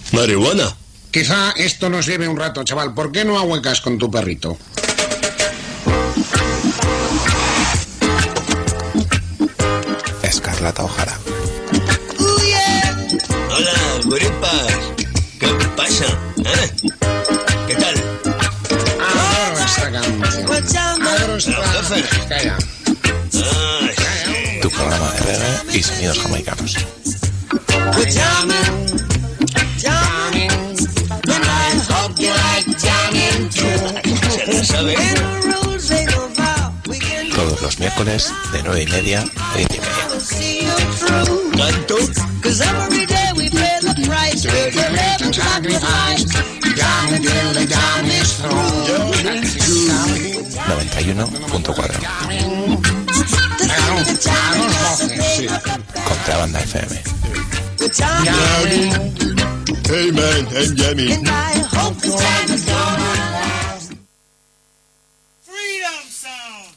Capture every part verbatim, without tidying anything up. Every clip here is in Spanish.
¿Marihuana? Quizá esto nos lleve un rato, chaval. ¿Por qué no ahuecas con tu perrito? Escarlata O'Hara. Uh, yeah. Hola, guripas. ¿Qué pasa? ¿Eh? ¿Qué tal? Adoro esta canción. Adoro esta... jefe. Calla. Ah, sí. Tu programa de reggae y sonidos jamaicanos. We're jamming, jamming, and I hope you like jamming too. Se la sabe. And the rules ain't no vow. We can Todos los miércoles de nueve y media a diez y media. see you through. ¿Tanto? Cause every day we pay the price. We're the living sacrifice. Jam till the jam is through. noventa y uno punto cuatro. Contrabanda F M. We're jamming, Hey man, I'm Jamie. and I hope the time is gone. Freedom Sound.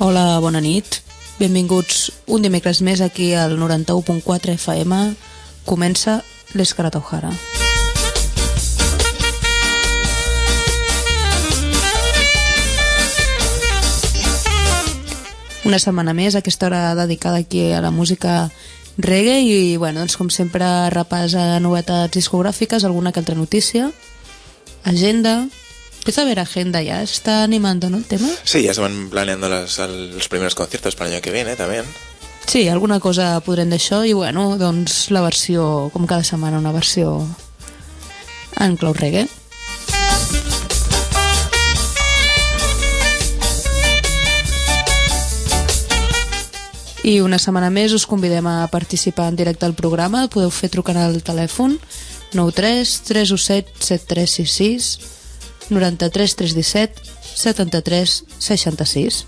Hola, bona nit. Benvinguts un dimecres més aquí al noranta-u punt quatre F M. Comença l'Escarlata O'Hara. Una setmana més, aquesta hora dedicada aquí a la música reggae i, bueno, doncs com sempre, repàs a novetats discogràfiques, alguna que altra notícia, agenda. Empieza a haber agenda ya, está animando, ¿no?, el tema. Sí, ya se van planeando los, los primeros conciertos para el año que viene también. Sí, alguna cosa podrem d'això i, bueno, doncs la versió, com cada setmana, una versió en clau reggae. I una setmana més us convidem a participar en directe al programa. Podeu fer trucant al telèfon nou tres tres u set set tres sis sis, noranta-tres tres disset, setanta-tres seixanta-sis.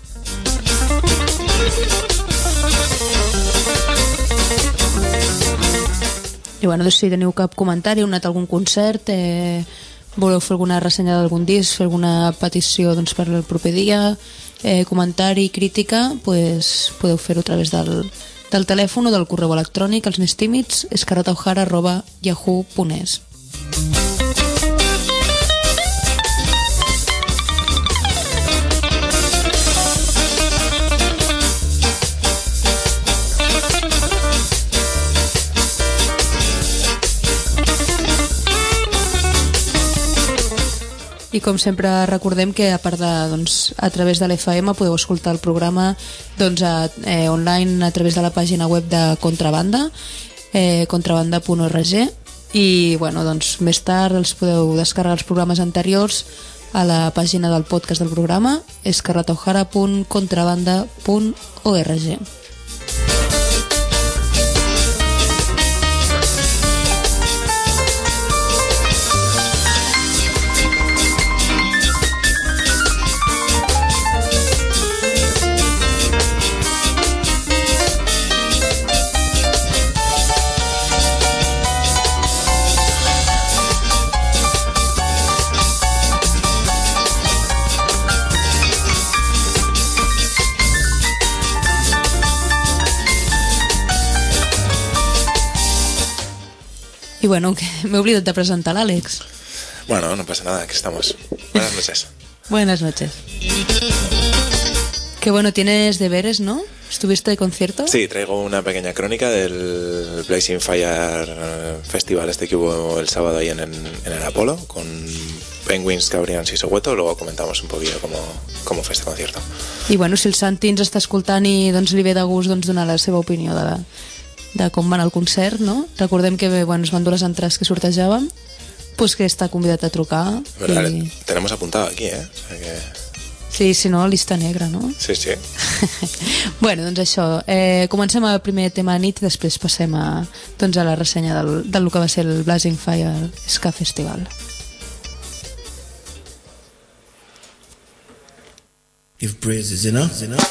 I bueno, doncs si teniu cap comentari, heu anat a algun concert, eh, voleu fer alguna ressenya d'algun disc, fer alguna petició doncs, per el proper dia, eh, comentari, crítica, pues, podeu fer-ho a través del, del telèfon o del correu electrònic, els més tímids, escarlataohara arroba yahoo punt es. I com sempre recordem que a part de, doncs, a través de l'F M podeu escoltar el programa doncs, a, eh, online a través de la pàgina web de Contrabanda, eh, contrabanda punt org, i bueno, doncs, més tard els podeu descarregar els programes anteriors a la pàgina del podcast del programa, escarlataohara punt contrabanda punt org. Y bueno, que me he olvidado de presentar a Alex. Bueno, no pasa nada, aquí estamos. Buenas noches. Buenas noches. Que bueno, tienes deberes, ¿no? ¿Estuviste de concierto? Sí, traigo una pequeña crónica del Blazing Fire Festival este que hubo el sábado ahí en, en el Apolo, con Penguins, Cabrians i Soweto. Luego comentamos un poquillo cómo, cómo fue este concierto. I bueno, si el Santi ens està escoltant i doncs, li ve de gust doncs, donar la seva opinió de, de com va anar el concert, no? Recordem que bueno, es van dur les entrades que sortejàvem, pues que està convidat a trucar. Verdad, i... tenemos apuntado aquí, ¿eh? O sea que... Sí, si no, lista negra, no? Sí, sí. Bueno, doncs això. Eh, comencem el primer tema de nit i després passem a, doncs, a la ressenya del, del que va ser el Blazing Fire Ska Festival. If praise is enough, enough.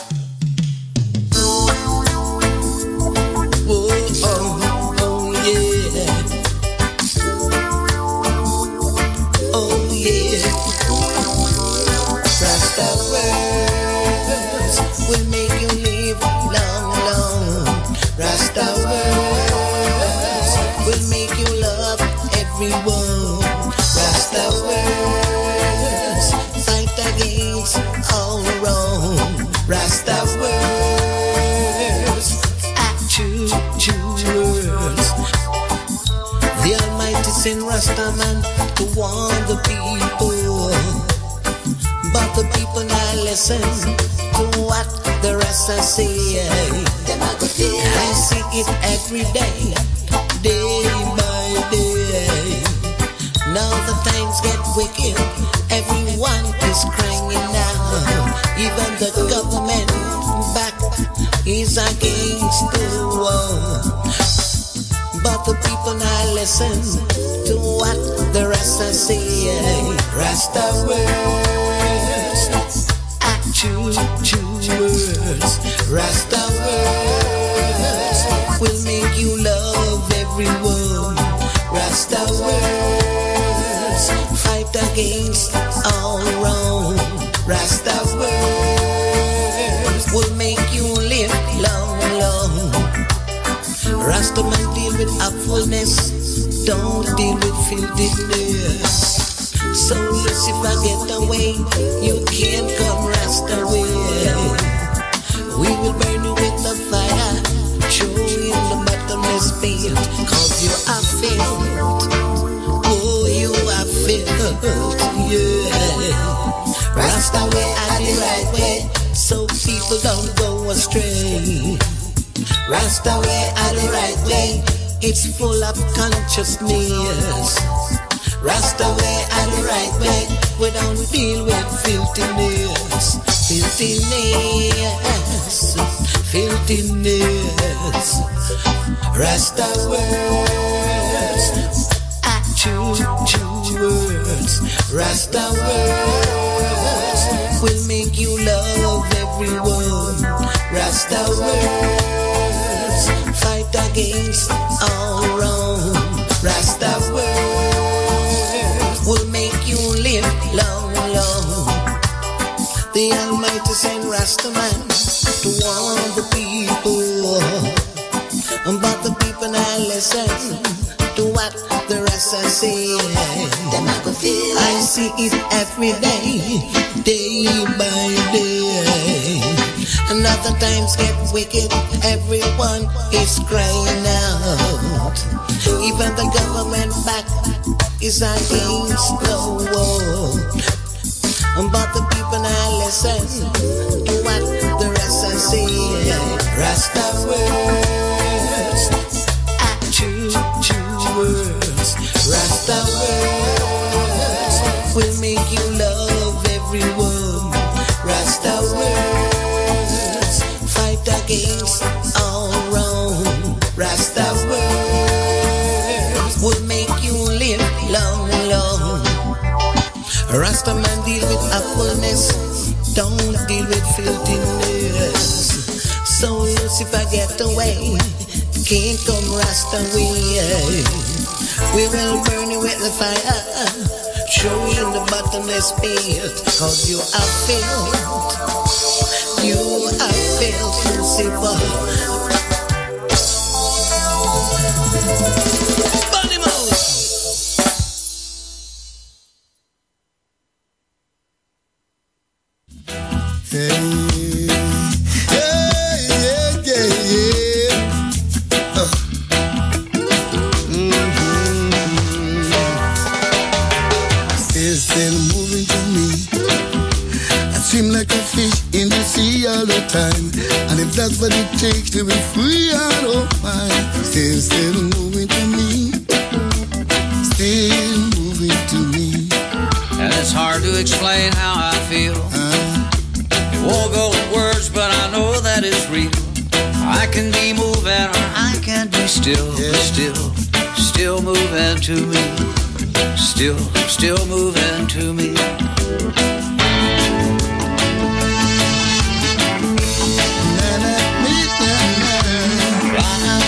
In Rastaman to warn the people, but the people now listen to what the Rasta say. I see it every day, day by day. Now the times get wicked, everyone is crying now. Even the government back is against the war. But the people now listen to what the Rasta say. Rasta words, true, true words. Rasta words will make you love everyone. Rasta words fight against all wrong. Rasta words will Rastaman deal with awfulness, don't deal with filthiness. So Lucifer get away, you can't come Rasta away. We will burn you with the fire, show you the bottomless pit, cause you are filled, oh you are filled, yeah. Rasta way are the right way, so people don't go astray. Rasta way are the right way, it's full of consciousness. Rasta way are the right way, we don't deal with filthiness. Filthiness, filthiness. Rasta words, ah, true, true words. Rasta words will make you love everyone. Rasta words fight against all wrong. Rasta words will make you live long, long. The Almighty sent Rastaman to warn the people, but the people now listen to what the Rasta say. I see it every day, day by day. And other times get wicked, everyone is crying out. Even the government back is against the war. But the people now listen to what the Rasta say. Rasta words, ah, true, true words. Rasta words will make you love everyone. Rasta words fight against all wrong. Rasta words will make you live long, long. Rasta man deal with awfulness, don't deal with filthiness. So Lucifer get away, can't come Rasta way. We will burn you with the fire, show you the bottomless pit, cause you are filled, you are filled, Lucifer. Hey, yeah, yeah, yeah, yeah. Uh. Mm-hmm. Still, still moving to me. I swim like a fish in the sea all the time. And if that's what it takes to be free, I don't mind. Still, still moving to me. Still moving to me. And it's hard to explain how I feel. Uh, It won't go in words, but I know that it's real. I can be moving or I can be still, Yeah. but still, still moving to me. Still, still moving to me. na, na, na, na, na.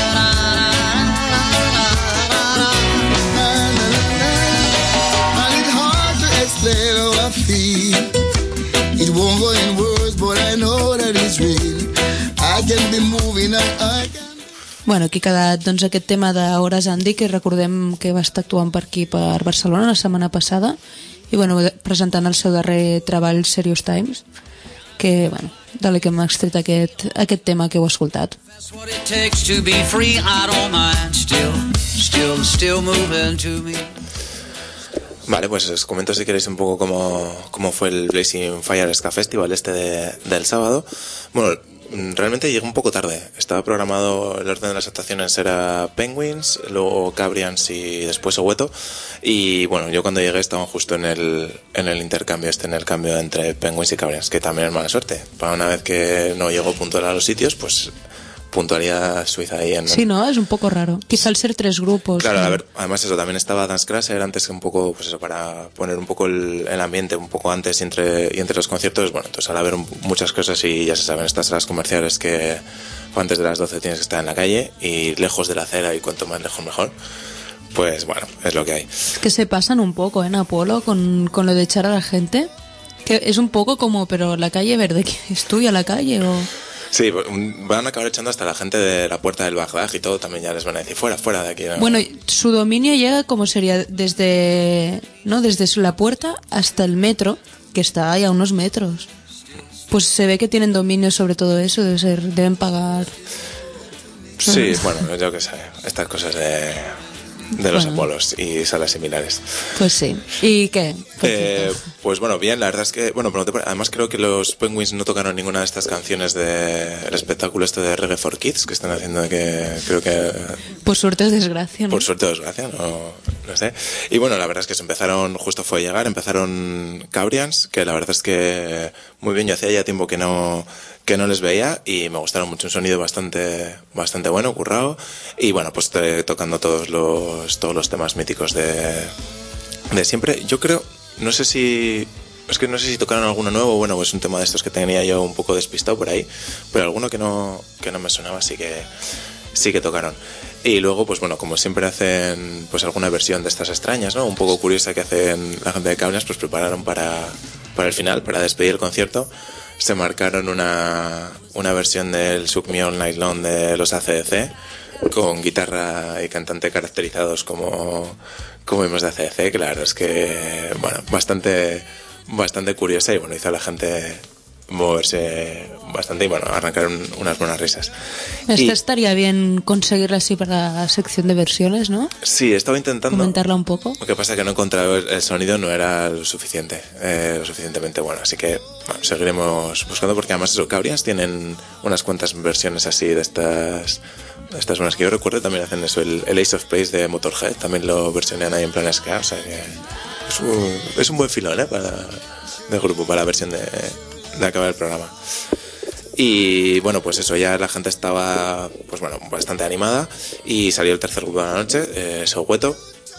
And it's hard to explain how I feel. It won't go in words, but I know that it's real. I can be moving and I can... Bueno, aquí ha quedat doncs, aquest tema d'Hores Andy, que recordem que va estar actuant per aquí, per Barcelona, la setmana passada, i bueno, presentant el seu darrer treball Serious Times, que bueno, de que hem extret aquest, aquest tema que heu escoltat. That's what it takes to be free, I don't mind. Still, still, still moving to me. Vale, pues os comento si queréis un poco cómo, cómo fue el Blazing Fire Ska Festival este de, del sábado. Bueno, realmente llegué un poco tarde. Estaba programado, el orden de las actuaciones era Penguins, luego Cabrians y después Soweto. Y bueno, yo cuando llegué estaban justo en el, en el intercambio, este en el cambio entre Penguins y Cabrians, que también es mala suerte. Para una vez que no llego puntual a los sitios, pues puntualidad suiza ahí en... Sí, ¿no? Es un poco raro. Quizá al ser tres grupos. Claro, ¿no? a ver, además eso, también estaba Dance Crasher antes, que un poco, pues eso, para poner un poco el, el ambiente un poco antes y entre, y entre los conciertos. Bueno, entonces al haber un, muchas cosas, y ya se saben, estas salas comerciales que antes de las doce tienes que estar en la calle y lejos de la acera, y cuanto más lejos mejor. Pues bueno, es lo que hay. Es que se pasan un poco, ¿eh, en Apolo, con, con lo de echar a la gente. Que es un poco como, pero la calle verde, ¿qué es tuya la calle o...? Sí, van a acabar echando hasta la gente de la puerta del Bagdad y todo, también ya les van a decir fuera, fuera de aquí. ¿No? Bueno, su dominio llega como sería desde, ¿no? Desde la puerta hasta el metro, que está ahí a unos metros. Pues se ve que tienen dominio sobre todo eso, debe ser, deben pagar. Sí, bueno, yo qué sé, estas cosas de, de los Bueno. Apolos y salas similares. Pues sí. ¿Y qué? Eh, pues bueno, bien, la verdad es que, bueno, pero no te- además creo que los Penguins no tocaron ninguna de estas canciones del espectáculo este de Reggae for Kids que están haciendo, que creo que Por suerte o desgracia, ¿no? por suerte o desgracia, no, no sé. Y bueno, la verdad es que se empezaron, justo fue llegar, empezaron Cabrians, que la verdad es que muy bien, yo hacía ya tiempo que no que no les veía y me gustaron mucho, un sonido bastante bastante bueno, currado, y bueno, pues te- tocando todos los todos los temas míticos de de siempre. Yo creo, no sé si es que no sé si tocaron alguno nuevo, bueno, pues un tema de estos que tenía yo un poco despistado por ahí, pero alguno que no que no me sonaba sí que sí que tocaron. Y luego, pues bueno, como siempre hacen pues alguna versión de estas extrañas, ¿no? Un poco curiosa que hacen la gente de Cabrias, pues prepararon para, para el final, para despedir el concierto, se marcaron una, una versión del Suck Me All Night Long de los A C D C, con guitarra y cantante caracterizados como, como vimos de A C D C, que la verdad es que, bueno, bastante, bastante curiosa y bueno, hizo a la gente moverse bastante y bueno, arrancar un- unas buenas risas. Esta Y- estaría bien conseguirla así para la sección de versiones, ¿no? Sí, estaba intentando. Comentarla un poco. Lo que pasa es que no encontraba el el sonido, no era lo suficiente, eh, lo suficientemente bueno. Así que bueno, seguiremos buscando porque además esos Cabrias tienen unas cuantas versiones así de estas, de estas buenas que yo recuerdo. También hacen eso, el, el Ace of Base de Motorhead, también lo versionean ahí en plan ska. O sea que es un, es un buen filón, ¿eh? Para, de grupo, para la versión de, de acabar el programa. Y bueno, pues eso, ya la gente estaba pues bueno, bastante animada y salió el tercer grupo de la noche, eh, Soweto,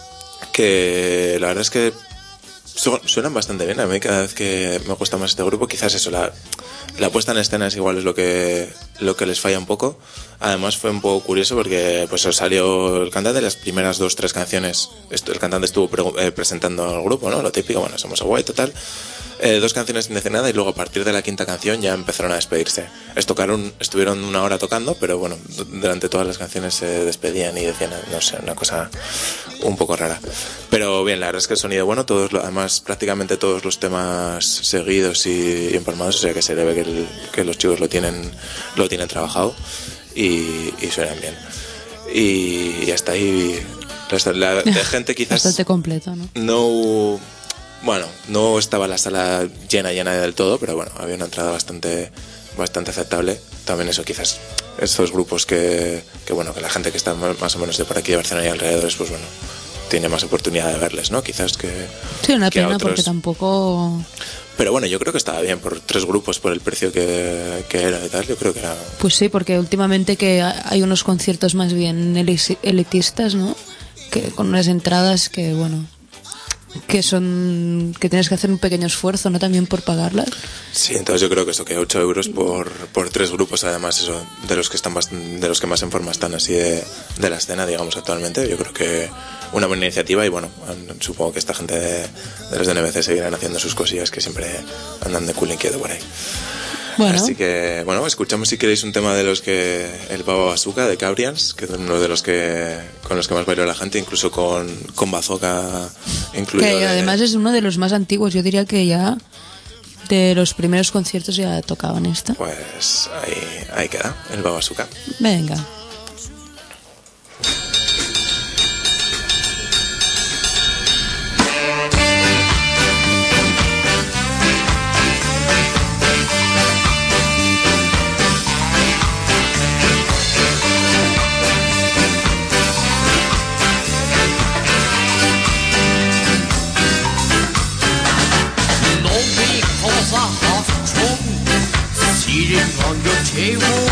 que la verdad es que su- suenan bastante bien. A mí cada vez que me gusta más este grupo, quizás eso, la, la puesta en escena es igual es lo que lo que les falla un poco. Además fue un poco curioso porque pues salió el cantante, las primeras dos, tres canciones, esto- el cantante estuvo pre- eh, presentando al grupo, ¿no? Lo típico, bueno, somos Soweto, tal. Eh, dos canciones sin decir nada y luego a partir de la quinta canción ya empezaron a despedirse. Es tocaron, estuvieron una hora tocando, pero bueno, d- durante todas las canciones se despedían y decían, no sé, una cosa un poco rara. Pero bien, la verdad es que el sonido bueno, todos lo- además prácticamente todos los temas seguidos y, y empalmados, o sea que se le ve que, el- que los chicos lo tienen, lo tienen trabajado y, y suenan bien. Y, y hasta ahí, la, la de gente quizás Bastante completo, ¿no? no, bueno, no estaba la sala llena, llena del todo, pero bueno, había una entrada bastante, bastante aceptable. También eso, quizás, estos grupos que, que bueno, que la gente que está más más o menos de por aquí, de Barcelona y alrededores, pues bueno, tiene más oportunidad de verles, ¿no? Quizás que... Sí, una que a pena otros. porque tampoco... Pero bueno, yo creo que estaba bien por tres grupos, por el precio que, que era y tal, yo creo que era... Pues sí, porque últimamente que hay unos conciertos más bien elis- elitistas, ¿no? Que con unas entradas que, bueno, que son que tienes que hacer un pequeño esfuerzo, ¿no? También por pagarlas. Sí, entonces yo creo que eso, que ocho euros por, por tres grupos, además eso, de los que están bast- de los que más en forma están así de, de la escena, digamos, actualmente, yo creo que una buena iniciativa y bueno, an- supongo que esta gente de, de los de N B C seguirán haciendo sus cosillas que siempre andan de culo inquieto por ahí. Bueno, Así que, bueno, escuchamos si queréis un tema de los que... El Baba Bazooka de Cabrians, que es uno de los que... Con los que más bailó la gente, incluso con, con Bazooka incluido. que de- además es uno de los más antiguos. Yo diría que ya de los primeros conciertos ya tocaban esta. Pues ahí, ahí queda, el Baba Bazooka. Venga. No, because I have trouble sitting on your table.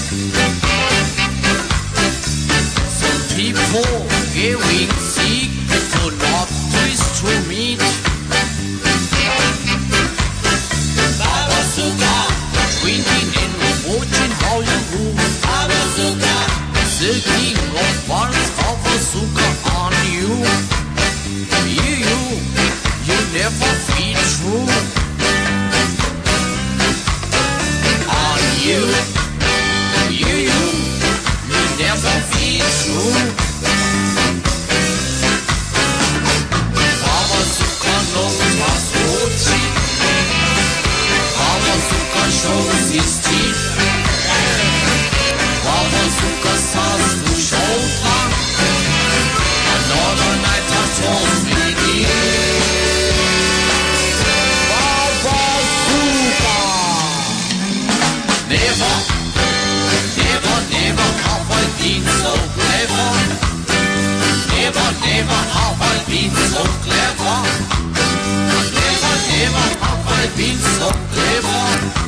Some people getting sick, so not twist to meat. Babasuka, drinking and watching Hollywood. Babasuka, the king of bars of bazooka on you. You, you, you never feel true. On you, clever.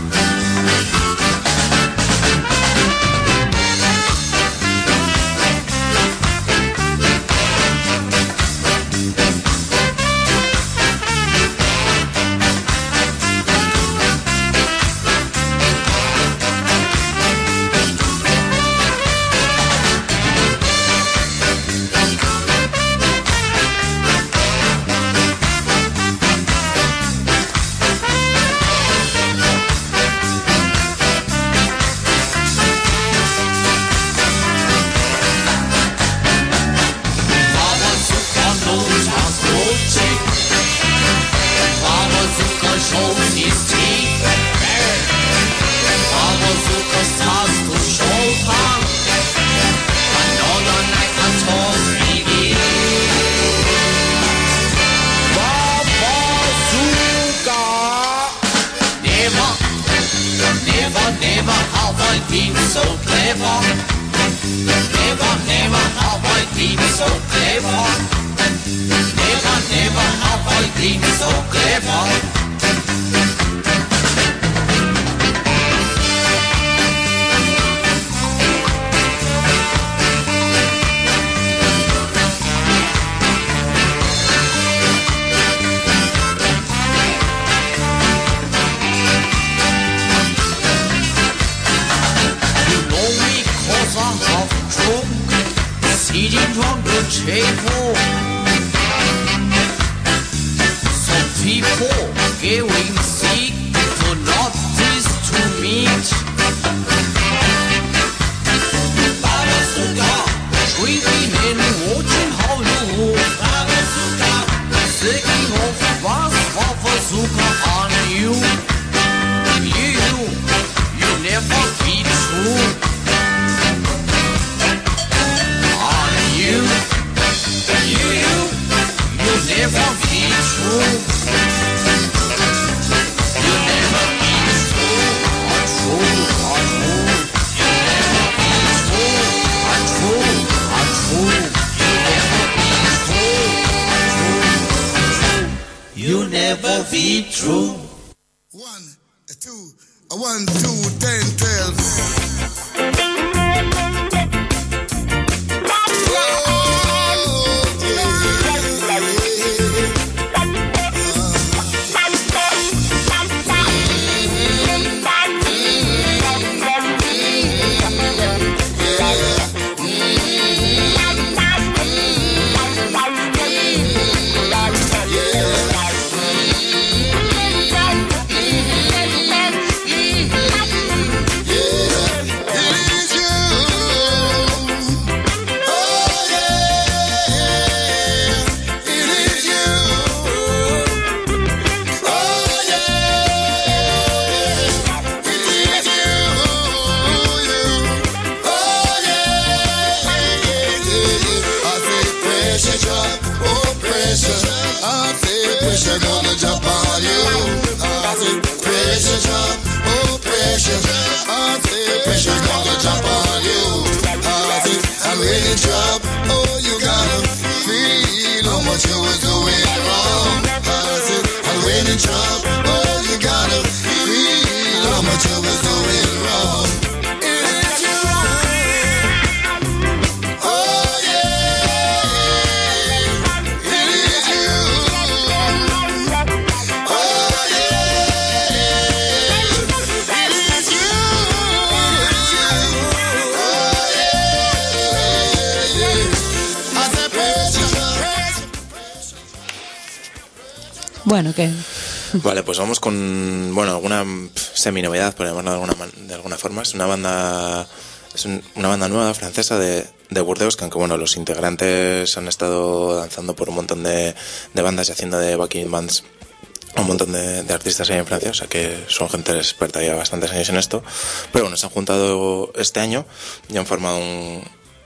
Bueno, ¿qué? Vale, pues vamos con, bueno, alguna semi-novedad, por llamarlo de alguna, de alguna forma. Es una banda, es un, una banda nueva francesa de, de Burdeos, que aunque bueno, los integrantes han estado danzando por un montón de, de bandas y haciendo de backing bands a un montón de, de artistas ahí en Francia, o sea que son gente experta, ya bastantes años en esto. Pero bueno, se han juntado este año y han formado un...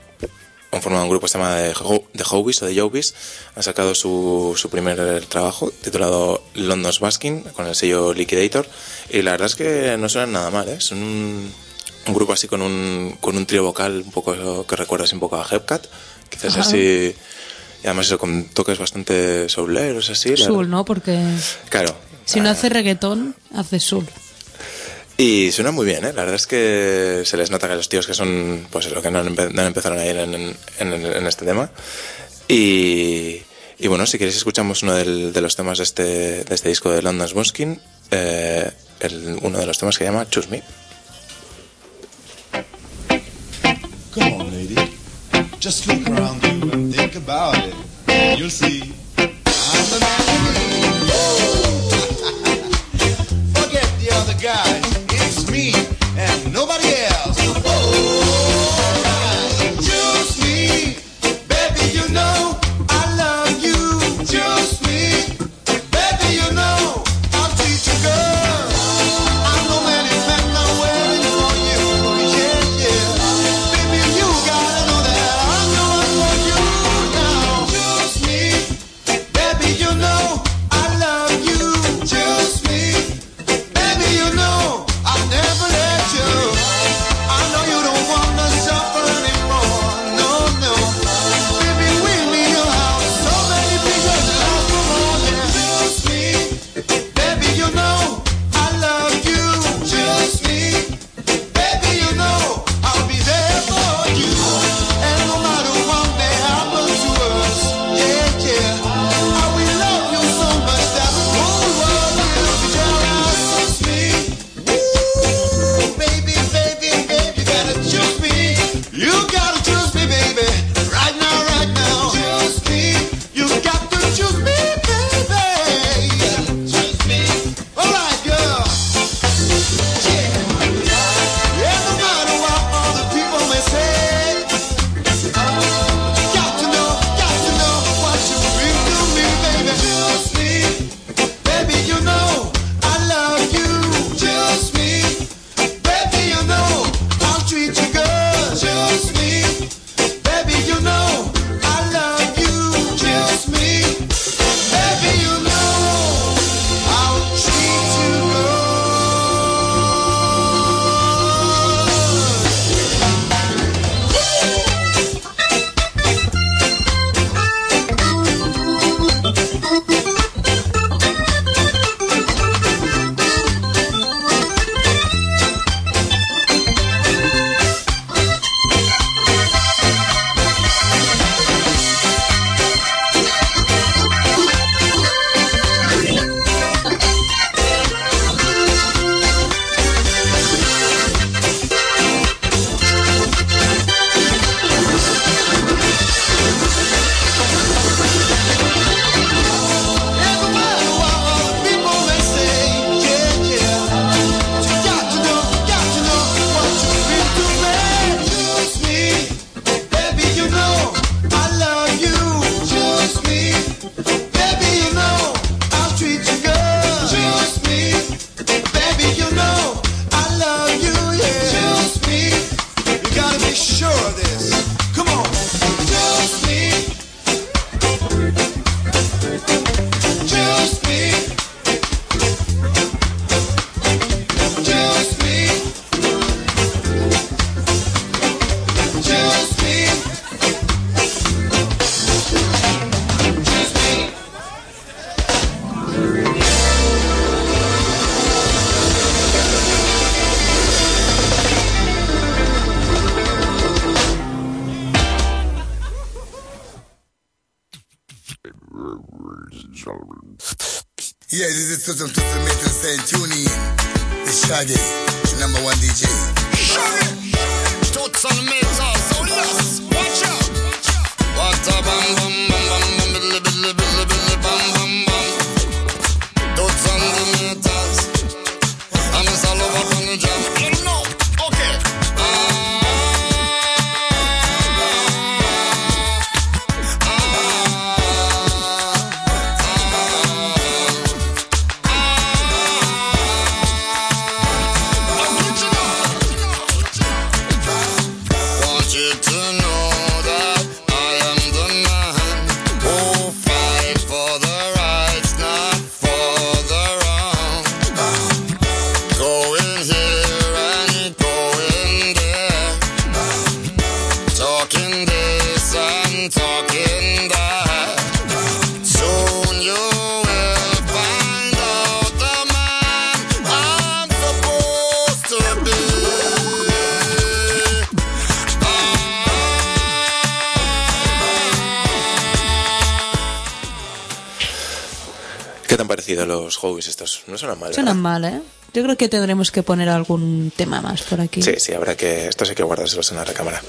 han formado un grupo que se llama The Hobbies o The Jobies. Han sacado su, su primer trabajo titulado London's Basking con el sello Liquidator, y la verdad es que no suenan nada mal, ¿eh? Son un, un grupo así con un, con un trío vocal un poco que recuerda así un poco a Hepcat, quizás. Ajá. Así y además eso con toques bastante souleros así. Soul, ¿no? Porque claro, si no hace reggaetón, hace soul. y suena muy bien, ¿eh? La verdad es que se les nota que los tíos que son, pues lo que no, empe- no empezaron ahí en, en, en, en este tema. Y, y bueno, si queréis escuchamos uno del, de los temas de este, de este disco de London Smoking, eh, el, uno de los temas que se llama Choose Me. Come on, lady. Just look around you and think about it. You'll see I'm the man you need. Forget the other guys. It's me and nobody else. Alright, choose me, baby. You know I love you. Choose me, baby. You know I'll treat you good. I know many men are waiting for you. Yeah, yeah. Baby, you gotta know that I'm the one for you now. Choose me, baby. You know I love you. Choose me, baby. You know I'll never let you. I know you don't wanna suffer anymore. No, no. Baby, with me you'll have so many pictures and I'll come on. Yeah. Choose me, baby. You know I love you. Choose me, baby. You know I'll be there for you. And no matter what may happen to us, yeah, yeah, I will love you so much that the whole world will be jealous. Choose me, ooh, baby, baby, baby, you gotta choose me. You gotta choose me, baby, right now, right now. Choose me, you got to choose me, baby. Choose me, all right, girl. Yeah, yeah, no matter what other people may say, got to know, got to know what you bring to me, baby. Choose me, baby, you know I love you. Choose me, baby, you know I'll treat you good. Choose me, baby, you know I love you. Choose me, baby, you know I'll treat you good. And no matter what other people may say, yeah, yeah, you got to know, got to know what you bring to me. Choose me, baby, you know I love you. Choose me, baby, you know I'll treat you good. Choose me, baby, you know I love you, yeah. Choose me, you gotta be sure of this. Come on, choose me, choose me, choose me, choose me, choose me. Yeah, this is Tutum Tutum Metal saying tune in. It's Shaggy, the number one D J. Toots and metal, so yes, watch out. What a bam bam bam bam bam, biddly biddly biddly biddly bam bam bam. Toots and the metals, and it's all over on the jam. You know, okay. Ah, ah, want you to know that I am the man who fight for the rights, not for the wrong. Going here and going there, talking this and talking that. te han parecido los hobbies estos? No suenan mal, ¿verdad? Suenan mal, ¿eh? Yo creo que tendremos que poner algún tema más por aquí. Sí, sí, habrá que... Estos hay que guardárselos en la recámara.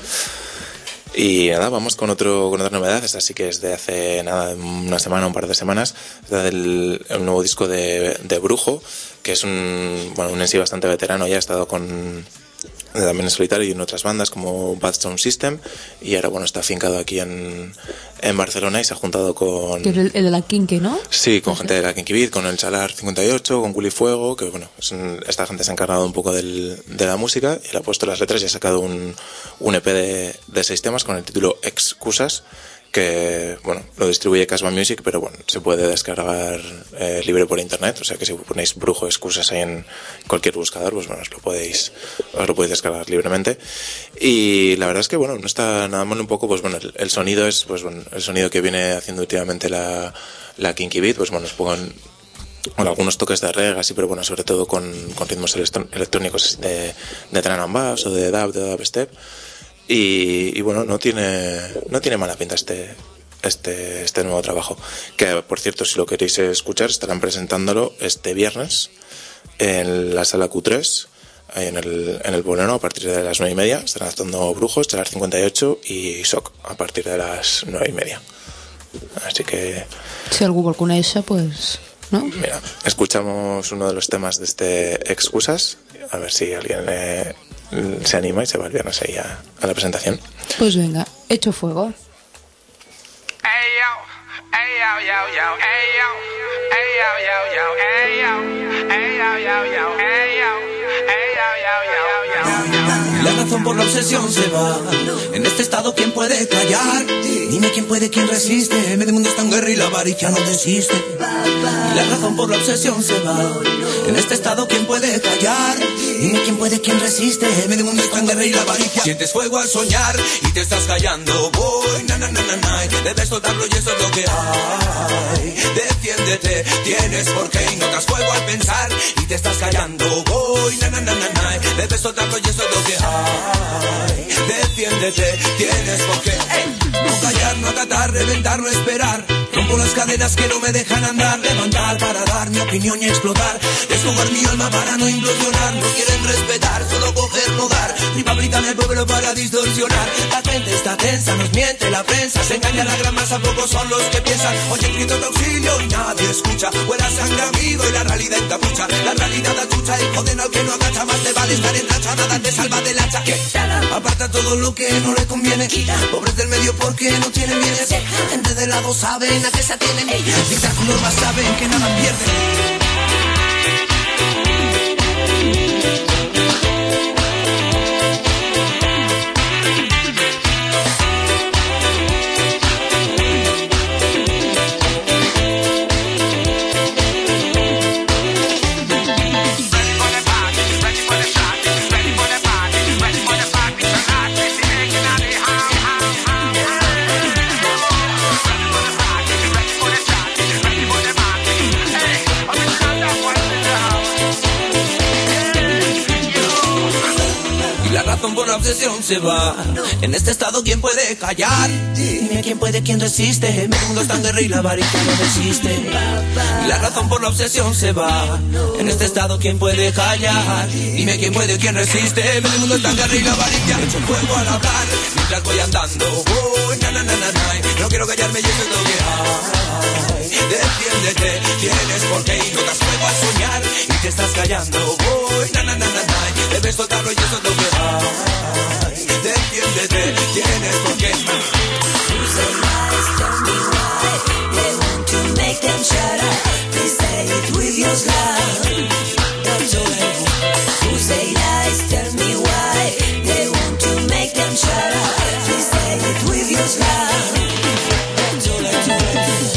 Y nada, vamos con otro con otra novedad. Esta sí que es de hace nada, una semana, un par de semanas. Esta del el nuevo disco de, de Brujo, que es un, bueno, un en sí bastante veterano, ya ha estado con... también en solitario y en otras bandas como Bad Sound System, y ahora bueno está afincado aquí en, en Barcelona y se ha juntado con... Que es el, el de la Kinky, ¿no? Sí, con gente de la Kinky Beat, con el Chalar cincuenta y ocho, con Culi Fuego, que bueno, es un, esta gente se ha encargado un poco del, de la música y le ha puesto las letras y ha sacado un, un E P de, de seis temas con el título Excusas, que bueno, lo distribuye Casbah Music, pero bueno, se puede descargar eh, libre por internet, o sea que si ponéis Brujo Excusas ahí en cualquier buscador, pues bueno, os lo podéis os lo podéis descargar libremente. Y la verdad es que bueno, no está nada mal un poco, pues bueno, el, el sonido es pues bueno, el sonido que viene haciendo últimamente la, la Kinky Beat, pues bueno, os pongo en, bueno, algunos toques de reggae así, pero bueno, sobre todo con, con ritmos electrónicos de, de drum and bass o de dub, de dubstep. Y, y bueno, no tiene no tiene mala pinta este este este nuevo trabajo, que por cierto, si lo queréis escuchar, estarán presentándolo este viernes en la sala Q tres, ahí en el en el Boleno, a partir de las nueve y media. Estarán actuando Brujos, Chalar cincuenta y ocho y S O C a partir de las nueve y media. Así que si algú vol conèixer, pues, ¿no? Mira, escuchamos uno de los temas de este Excusas, a ver si alguien eh, se anima y se va el viernes ahí a, a la presentación. Pues venga, hecho fuego. Hey yo, hey yo, yo, yo, hey yo, hey yo, yo, yo, hey yo, hey yo, yo, yo, hey yo, hey yo, yo, yo, yo, yo. La razón por la obsesión se va. En este estado, ¿quién puede callar? Dime quién puede, quién resiste. Medio mundo está en guerra y la avaricia no desiste. La razón por la obsesión se va. En este estado, ¿quién puede callar? Dime quién puede, quién resiste. Medio mundo está en guerra y la avaricia. Sientes fuego al soñar y te estás callando. Voy, na, na, na, na, na. Debes soltarlo y eso es lo que hay. Defiéndete, tienes por qué. Y notas fuego al pensar y te estás callando. Voy, na, na, na, na, na. Debes soltarlo y eso es lo que hay. Defiéndete, tienes por qué. Ey. No callar, no acatar, reventar, no esperar. Rompo las cadenas que no me dejan andar. Levantar para dar mi opinión y explotar. Desfogar mi alma para no implosionar. No quieren respetar, solo coger no dar. Rivalidad en el pueblo para distorsionar. La gente está tensa, nos miente la prensa. Se engaña la gran masa, pocos son los que piensan. Oye, grito de auxilio y nadie escucha. Huele sangre amigo y la realidad encapucha. La realidad achucha y joden al que no agacha. Más te vale estar en racha, nada te salva del hacha. Que aparta todo lo que no le conviene. Pobres del medio porque no tienen bienes. Gente de lado saben a qué se atienen. Dictan normas, saben que nada pierden. Por la obsesión se va. En este estado, ¿quién puede callar? Dime quién puede, quién resiste. Mi mundo está en guerra y la avaricia no resiste. La razón por la obsesión se va. En este estado, ¿quién puede callar? Dime quién puede, quién resiste. Mi mundo está en guerra y la avaricia. Echo fuego al hablar mientras voy andando. Oh, na, na, na, na, na. No quiero callarme y eso es lo que hay. Defiéndete, tienes por qué. Y notas fuego al soñar y te estás callando. Oh, na, na, na, na, na. Debes soltarlo y eso es lo que hay. Defiéndete, tienes por qué. Who say lies, tell me why. They want to make them shut up. Please say it with your smile. That's all I want. Who say lies, tell me why. They want to make them shut up. Please say it with your smile. That's all I want.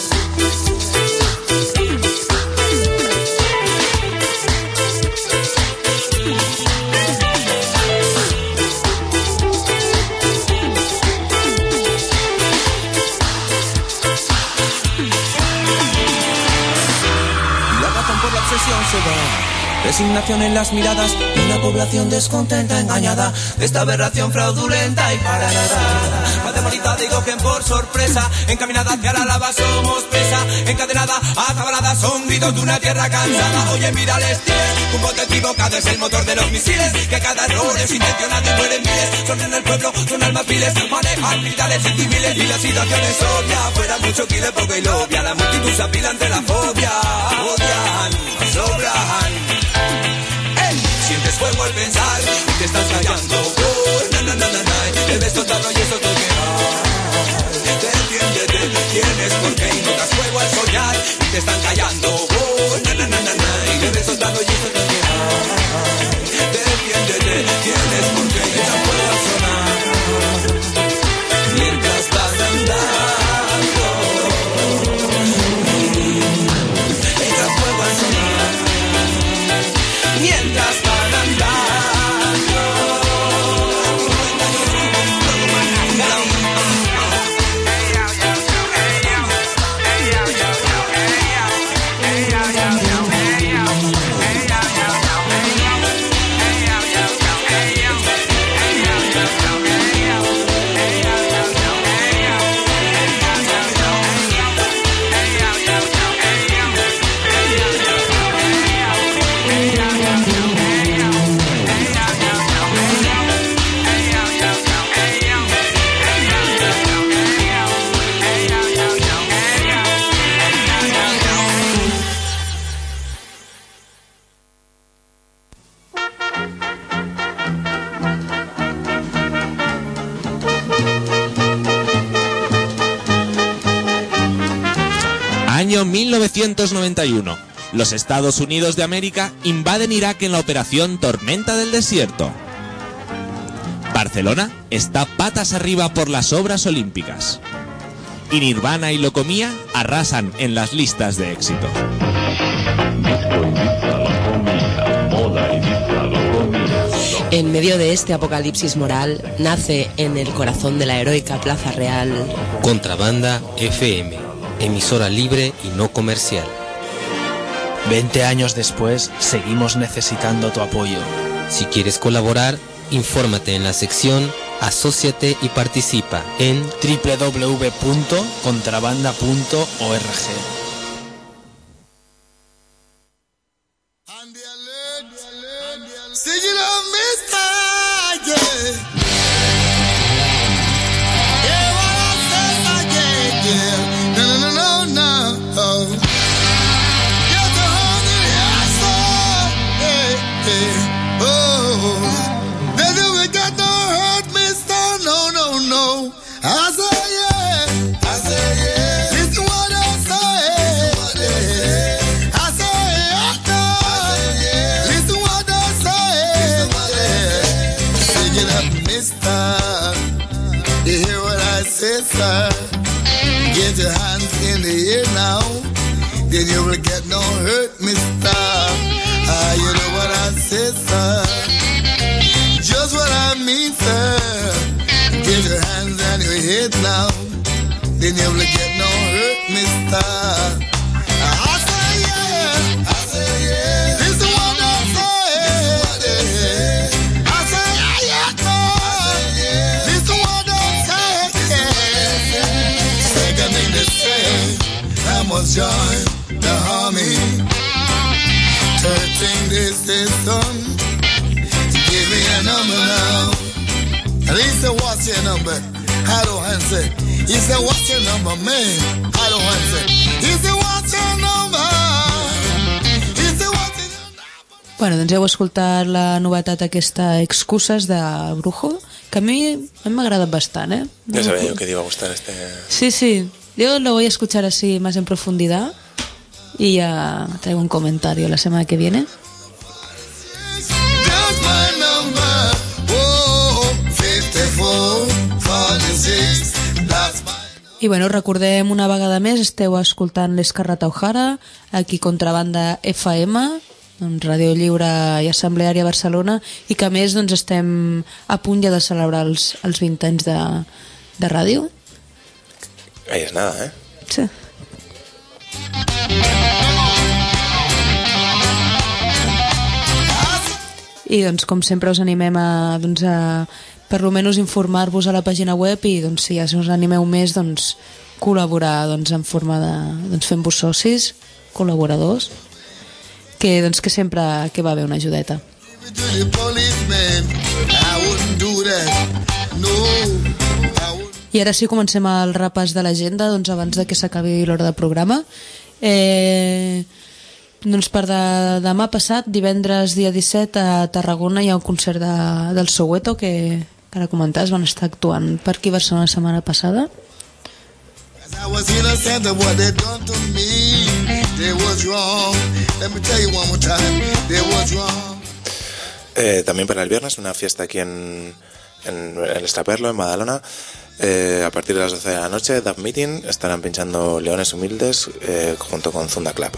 Se va. Resignación en las miradas de una población descontenta, engañada de esta aberración fraudulenta y para nada. Matemática de cogen por sorpresa. Encaminada hacia la lava somos presa. Encadenada, atabalada, son gritos de una tierra cansada. Oye, mira el estilo, un bote equivocado es el motor de los misiles. Que cada error es intencionado y mueren miles. Son en el pueblo, son almas viles. Manejan militares y civiles y la situación es obvia. Fuera mucho kile, poco y lobia. La multitud se apila ante la fobia. Odian, sobran. Ey, sientes fuego al pensar y te estás callando. Oh, na, na, na, na, na. Debes soltarlo y eso toque. Defiéndete, tienes por qué. Y notas fuego al soñar y te están callando. Oh, na, na, na, na, na. Y debes soltarlo y eso toque. Defiéndete, tienes por qué. Y notas fuego al sonar mientras vas andando. Echas fuego al sonar mientras van andando. Año mil novecientos noventa y uno. Los Estados Unidos de América invaden Irak en la operación Tormenta del Desierto. Barcelona está patas arriba por las obras olímpicas. Y Nirvana y Locomía arrasan en las listas de éxito. En medio de este apocalipsis moral, nace en el corazón de la heroica Plaza Real Contrabanda F M, emisora libre y no comercial. Veinte años después, seguimos necesitando tu apoyo. Si quieres colaborar, infórmate en la sección Asóciate y participa en doble u doble u doble u punto contrabanda punto org. Get your hands in the air now, then you will get no hurt, mister. Ah, you know what I say, sir. Just what I mean, sir. Get your hands on your head now, then you will get no hurt, mister. I say yeah, I say yeah. This is what I say. I say yeah, yeah. This is what I say. Second thing to say, I must join the army. Third thing they say, son, give me a number now. And he said, what's your number? I don't answer. He said, what's your number, man? I don't answer. He said, what's your number? He said, what's your number? Bueno, doncs heu escoltat la novetat aquesta Excuses de Brujo, que a mi a mi m'ha agradat bastant, ¿eh? Ya sabía yo que te iba a gustar este... Sí, sí. Yo lo voy a escuchar así más en profundidad y ya traigo un comentario la semana que viene. I bueno, recordem una vegada més, esteu escoltant l'Escarrata O'Hara, aquí Contrabanda F M, doncs Ràdio Lliure i Assembleària Barcelona, i que a més doncs, estem a punt ja de celebrar els, els vint anys de, de ràdio. Ahí es nada, ¿eh? Sí. I doncs, com sempre, us animem a, doncs, a per almenys informar-vos a la pàgina web i doncs, si ja us animeu més, doncs, col·laborar doncs, en forma de... Doncs, fent-vos socis, col·laboradors, que, doncs, que sempre que va haver una ajudeta. I ara sí, comencem el repàs de l'agenda, doncs, abans de que s'acabi l'hora del programa. Eh, doncs per de, demà passat, divendres dia disset, a Tarragona hi ha un concert de, del Soweto que, que ara comentaves, van estar actuant per aquí a Barcelona la setmana passada. I was innocent of what they done to me. They was wrong. Let me tell you one more time. They was wrong. Eh, también para el viernes una fiesta aquí en, en, en el Estraperlo, en Badalona. Eh, a partir de las doce de la noche, Dub Meeting, estarán pinchando Leones Humildes eh, junto con Zunda Club.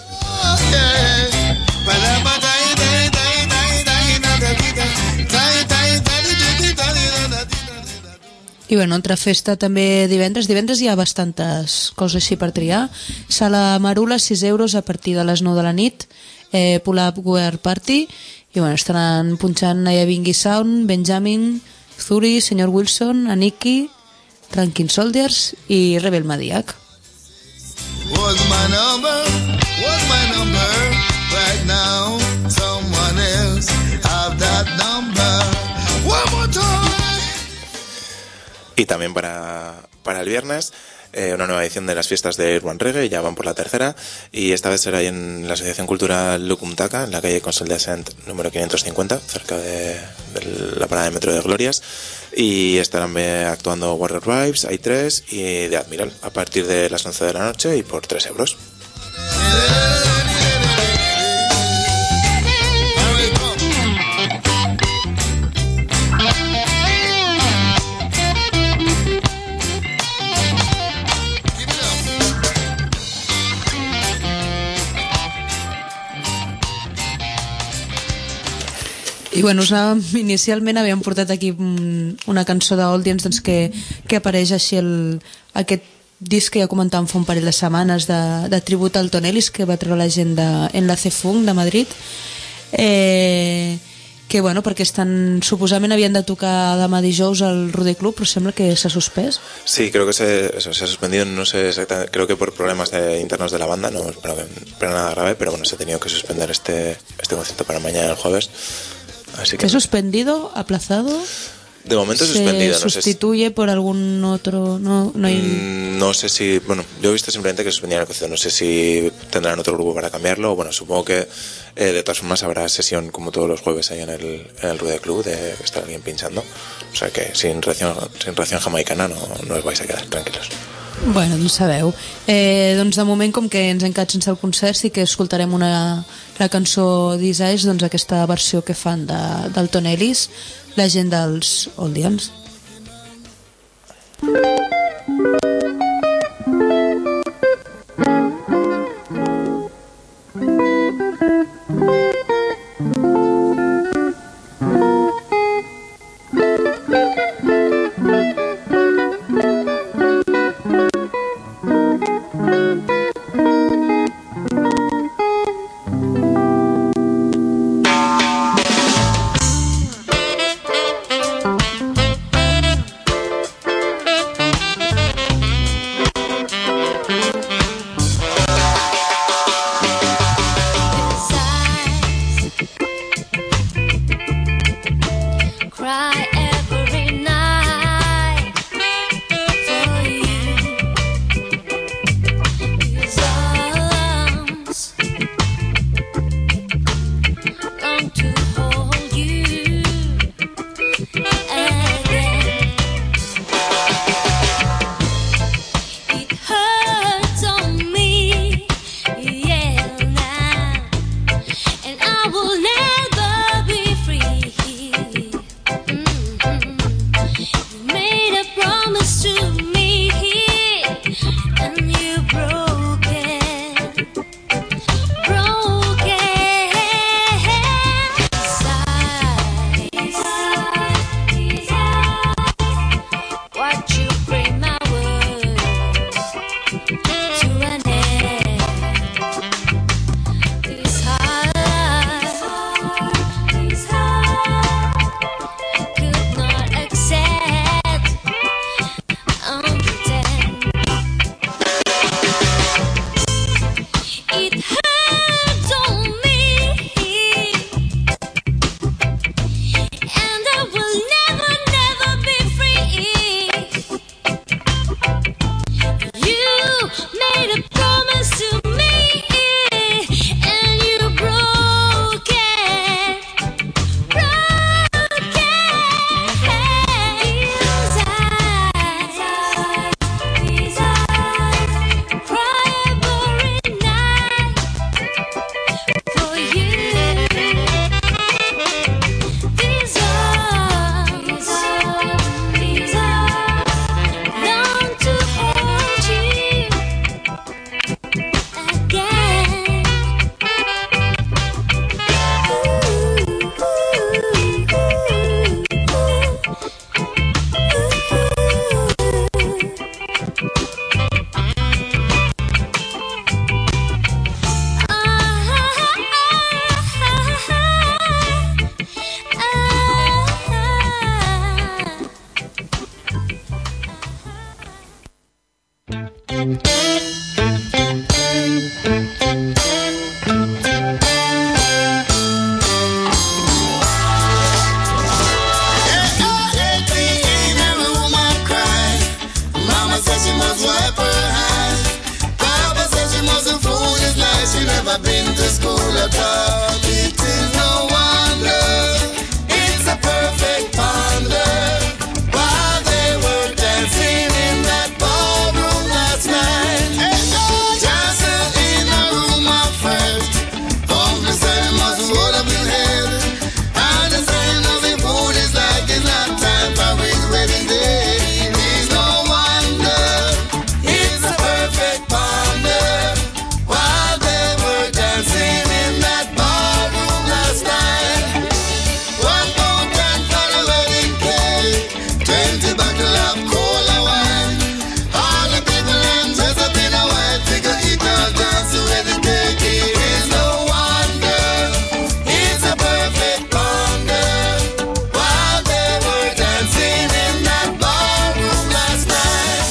I bueno, entre festa també divendres. Divendres hi ha bastantes coses així per triar. Sala Marula, sis euros a partir de les nou de la nit. Eh, Pull-Up Wear Party. I bueno, estaran punxant Naya Bingy Sound, Benjamin, Zuri, Senyor Wilson, Aniki, Ranking Soldiers i Rebel Madiak. Was my number, was my number. Right now, someone else have that number. One more time. Y también para, para el viernes eh, una nueva edición de las fiestas de Urban Reggae, ya van por la tercera, y esta vez será ahí en la Asociación Cultural Lucumtaca, en la calle Consol de Ascent número quinientos cincuenta, cerca de, de la parada de metro de Glorias, y estarán actuando Warrior Vibes, I tres y de Admiral a partir de las once de la noche y por tres euros. I bueno, inicialment havíem portat aquí una cançó d'Audience doncs, que, que apareix així el, aquest disc que ja comentàvem fa un parell de setmanes de, de tribut al Tonelis que va treure la gent de Enlace Funk de Madrid, eh, que bueno, perquè estan, suposadament havien de tocar demà dijous al Rude Club, però sembla que s'ha suspès. Sí, creo que se, eso, se ha suspendido, no sé exactamente, creo que por problemas de, internos de la banda, no espero, que, espero nada grave, pero bueno, se ha tenido que suspender este, este concierto para mañana el jueves. Así que... ¿Se ha suspendido? ¿Aplazado? De momento ¿Se suspendido. ¿Se sustituye no sé si... por algún otro...? No, no, hay... mm, no sé si... Bueno, yo he visto simplemente que suspendían el concierto. No sé si tendrán otro grupo para cambiarlo. Bueno, supongo que eh, de todas formas habrá sesión como todos los jueves ahí en el, en el Rude Club de estar alguien pinchando. O sea que sin ración, sin ración jamaicana no, no os vais a quedar tranquilos. Bueno, doncs sabeu. Eh, doncs de moment, com que ens hem quedat sense el concert, sí que escoltarem una, la cançó d'Isais, doncs aquesta versió que fan de, del Tonelis, la gent dels Oldians. Been to school at all. It is no wonder. It's a perfect wonder. While they were dancing in that ballroom last night, dancing in a room of first. All the same must hold up your head. And the same nothing food is like it's not time for his wedding day. It is no wonder. It's a perfect wonder. While they were dancing in that ballroom last night. One more time for the wedding cake. Twenty bottle of cola wine. All the people and dressed up in a white figure eat all dance to wedding cake. It is no wonder. It's a perfect wonder. While they were dancing in that ballroom last night.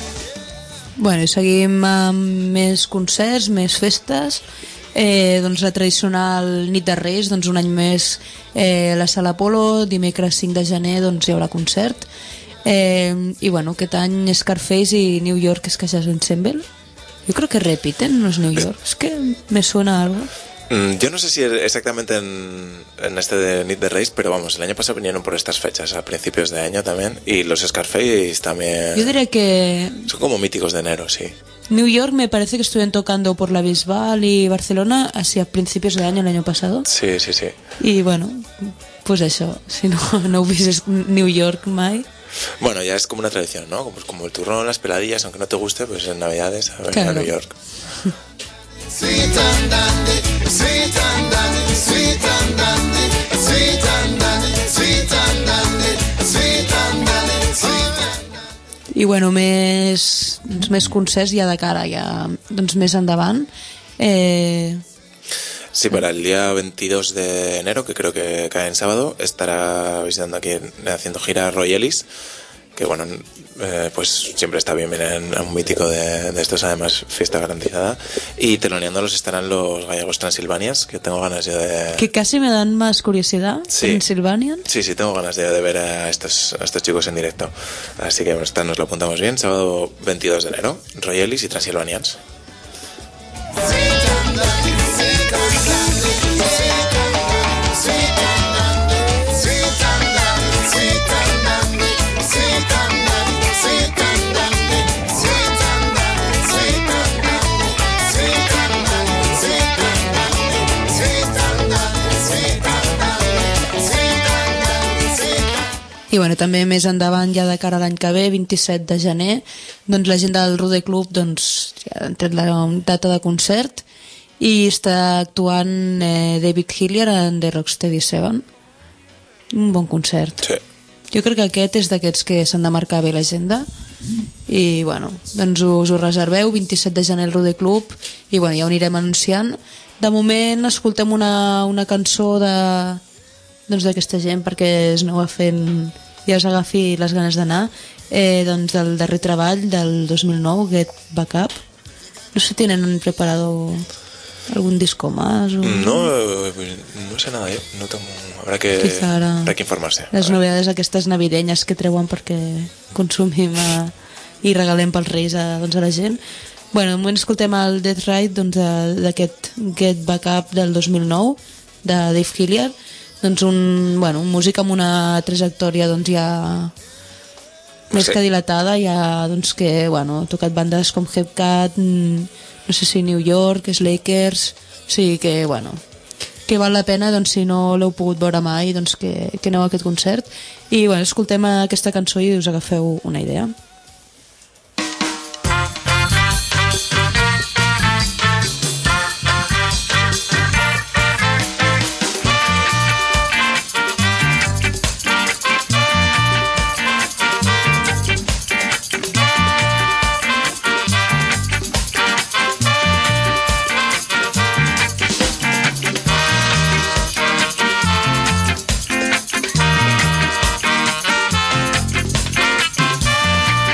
Bueno, i seguim amb més concerts, més festes. Eh, doncs la tradicional nit de Reis, doncs un any més eh, la Sala Apolo, dimecres cinc de gener doncs hi haurà concert. Eh, I bueno, aquest any Scarface i New York és que Jazz Ensemble. Jo crec que repiten, no és New York. És que me suena algo. Mm, yo no sé si exactamente en, en este de Nit de Reis, pero vamos, el año pasado vinieron por estas fechas, a principios de año también, y los Scarface también Yo diría que son como míticos de enero, sí. New York me parece que estuvieron tocando por la Bisbal y Barcelona hacia principios de año, el año pasado. Sí, sí, sí. Y bueno, pues eso, si no, no hubieses New York mai. Bueno, ya es como una tradición, ¿no? Como, como el turrón, las peladillas, aunque no te guste, pues en Navidades a venir Claro. a New York. Sweet and dandy, sweet and dandy, sweet and dandy, sweet and dandy, sweet and dandy, sweet and dandy, sweet and I bueno, més, doncs, més concerts ja de cara, ja doncs més endavant. Eh, Sí, para el día veintidós de enero, que creo que cae en sábado, estará visitando aquí, haciendo gira Roy Ellis, que bueno, eh, pues siempre está bien venir a un mítico de, de estos, además fiesta garantizada, y teloneándolos estarán los gallegos Transilvanias, que tengo ganas yo de... que casi me dan más curiosidad. Sí. Pennsylvania. Sí, sí, tengo ganas de, de ver a estos, a estos chicos en directo, así que esta nos lo apuntamos bien, sábado veintidós de enero, Roy Ellis y Transilvanians. I bueno, també més endavant, ja de cara a l'any que ve, vint-i-set de gener, doncs la gent del Rude Club doncs, ja han tret la data de concert i està actuant eh, David Hillier en The Rocksteady Seven. Un bon concert. Sí. Jo crec que aquest és d'aquests que s'han de marcar bé l'agenda i bueno, doncs us ho reserveu, vint-i-set de gener al Rude Club i bueno, ja ho anirem anunciant. De moment escoltem una, una cançó de doncs d'aquesta gent perquè es aneu a fent, ja us agafi les ganes d'anar, eh, doncs del darrer treball del dos mil nou, Get Back Up. No sé si tienen preparado algún disco más o... No, no sé nada yo, no tengo... habrá que, Quizá ara habrá que informarse. les novedades aquestes navidenyes que treuen perquè consumim a, i regalem pels Reis a, doncs, a la gent. Bueno, de moment escoltem el Death Ride doncs, d'aquest Get Back Up del dos mil nou de Dave Hillier, doncs un, bueno, un músic amb una trajectòria doncs ja més Sí. que dilatada, ja doncs que bueno, ha tocat bandes com Hepcat, no sé si New York, Lakers, o sigui que bueno, que val la pena doncs si no l'heu pogut veure mai doncs que, que aneu a aquest concert i bueno, escoltem aquesta cançó i us agafeu una idea. Sweet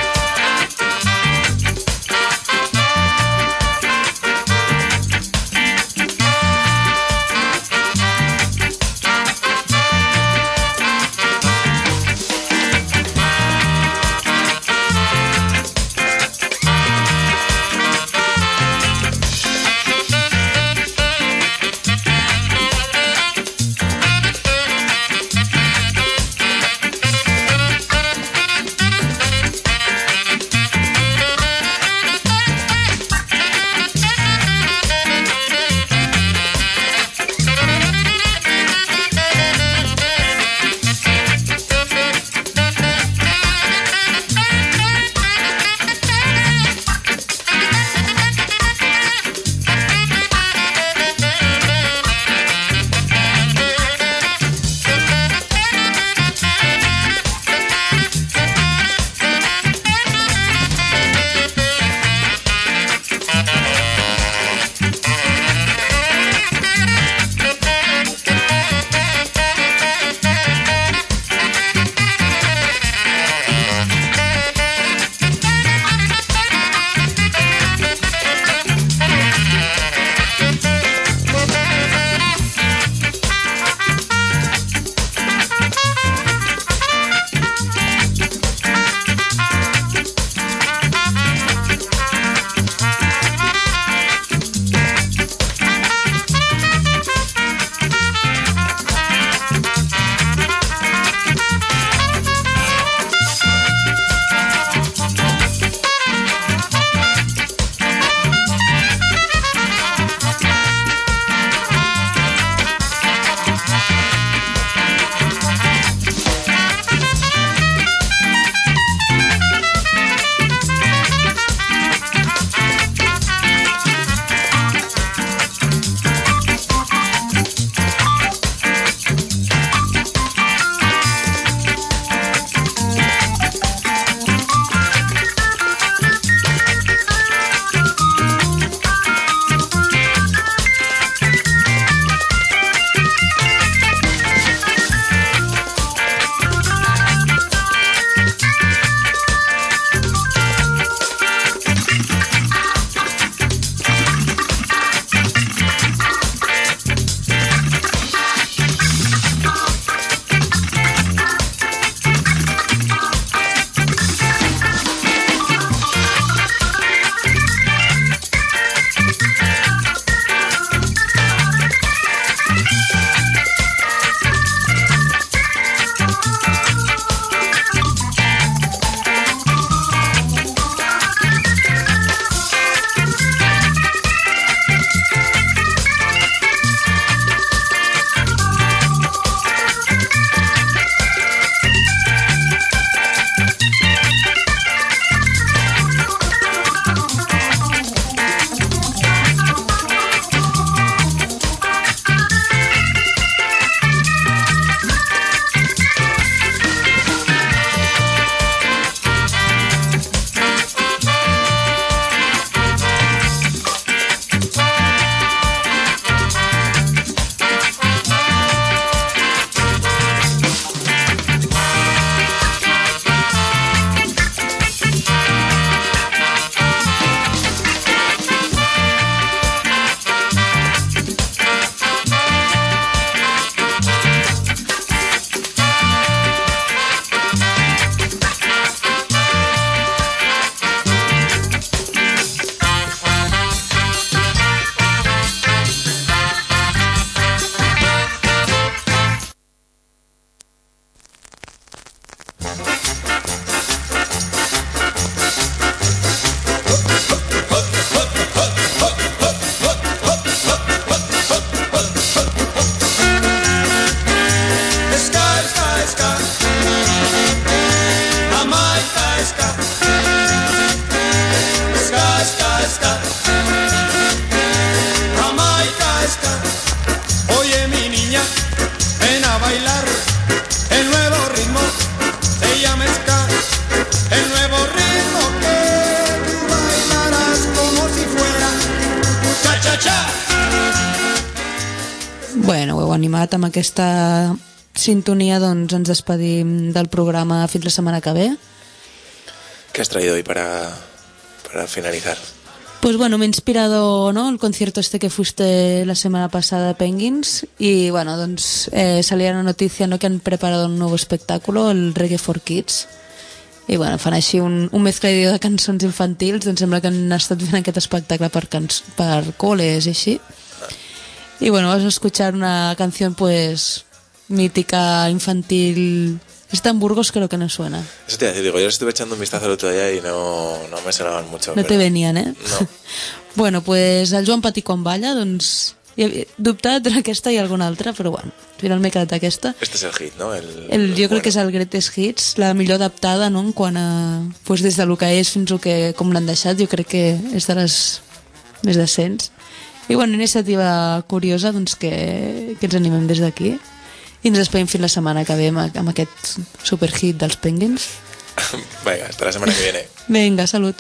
Bueno, ho heu animat amb aquesta sintonia, doncs ens despedim del programa fins la setmana que ve. ¿Qué has traído hoy para, para finalizar? Pues bueno, me ha inspirado, ¿no?, el concierto este que fuiste la semana pasada de Penguins y bueno, doncs eh, salía la noticia, ¿no?, que han preparado un nuevo espectáculo, el Reggae for Kids, i bueno, fan així un, un mezcladillo de cançons infantils, doncs sembla que han estat fent aquest espectacle per, cans per col·les i així. Y bueno, vas a escuchar una canción pues mítica, infantil. Esta en Burgos creo que no suena. Eso te iba a decir, digo, yo le estuve echando un vistazo el otro día y no, no me sonaban mucho. No pero... te venían, eh? No. Bueno, pues el Joan Patí quan balla, doncs he dubtat entre aquesta i alguna altra, però bueno, finalment m'he quedat aquesta. Este es el hit, ¿no? El, el, jo el crec bueno. que és el Greatest Hits, la millor adaptada, no?, en quant a... Pues des de lo que és fins a que, com l'han deixat, jo crec que és de les més decents. I bueno, iniciativa curiosa, doncs que, que ens animem des d'aquí. I ens despedim fins la setmana que ve amb, amb aquest superhit dels Penguins. Venga, hasta la semana que viene. Venga, salut.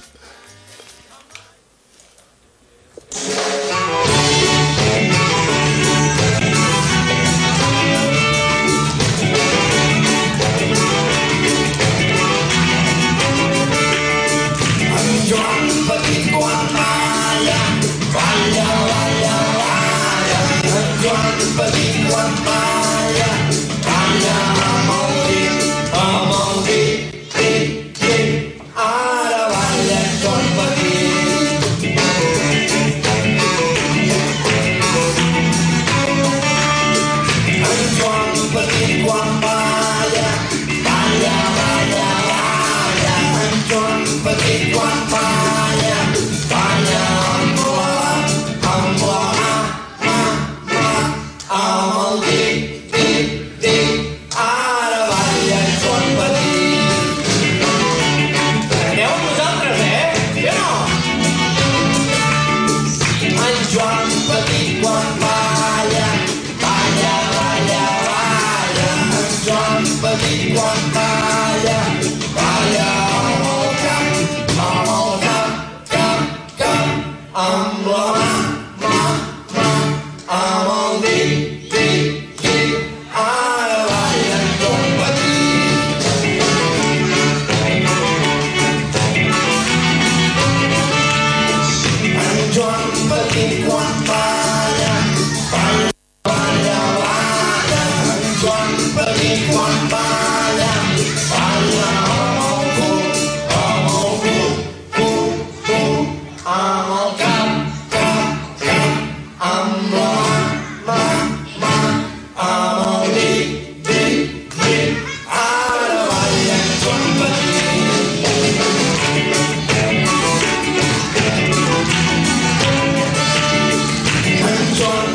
Quan balla,